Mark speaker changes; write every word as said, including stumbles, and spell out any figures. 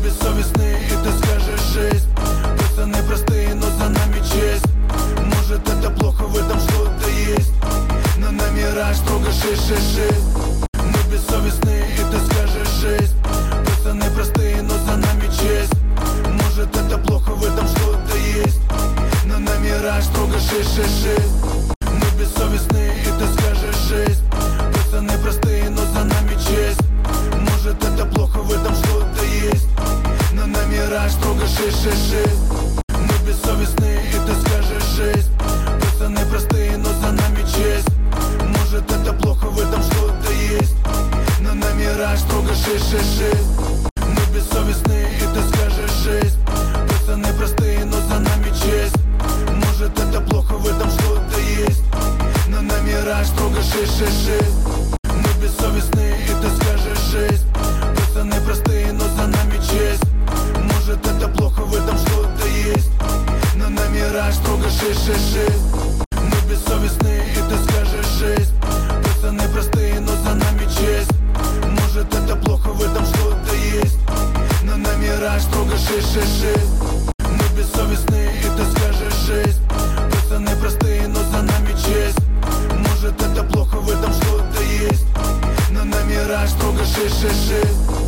Speaker 1: бессовестные, и ты скажешь жизнь. Пацаны простые, но за нами честь. Может это плохо, в этом что-то есть, но номера строго шесть шесть шесть. Мы бессовестные, и ты скажешь жизнь. Пацаны простые, но за нами честь. Может это плохо, в этом что-то есть, но номера строго шесть шесть шесть. Мы бессовестные, и ты скажешь жизнь. Пацаны простые, но за нами честь. Может это плохо, в этом что-то есть, но номера строго шесть шесть шесть. Мы бессовестные, и ты скажешь жизнь. Пацаны простые, но за нами честь. Может это плохо, в этом что-то есть, но номера строго шесть шесть шесть. Мы бессовестные, и ты скажешь жизнь. Пацаны простые, но за нами честь. Может это плохо, в этом что-то есть, но номера строго шесть шесть шесть. Мы бессовестные, и ты скажешь жизнь. Пацаны простые, но за нами честь. Может это плохо, в этом что-то есть, но номера строго шесть шесть шесть. Мы бессовестные, и ты скажешь жизнь. Пацаны простые, но за нами честь. Может это плохо, в этом что-то есть, но номера строго шесть шесть шесть. Мы бессовестные, и ты скажешь жизнь. Пацаны простые, но за нами честь. Может это плохо, в этом что-то есть, но номера строго шесть шесть шесть.